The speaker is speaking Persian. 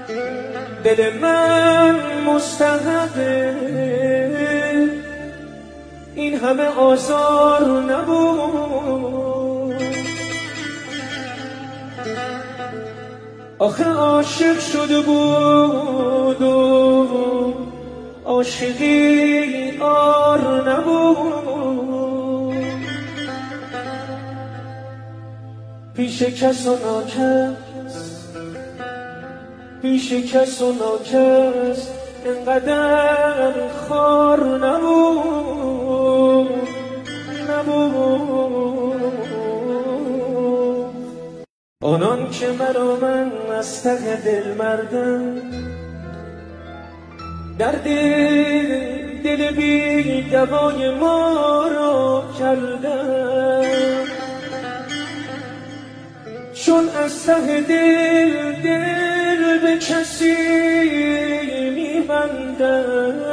دل من مستحقه این همه آزار نبود. آخه عاشق شده بود و عاشقی آر نبود. پیش کس و ناکس، پیش کس و ناکس انقدر خار نبود. آنان که مرا من از ته دل مردم، درد دل بی دوای ما را کردم. چون از ته دل به کسی میبندم،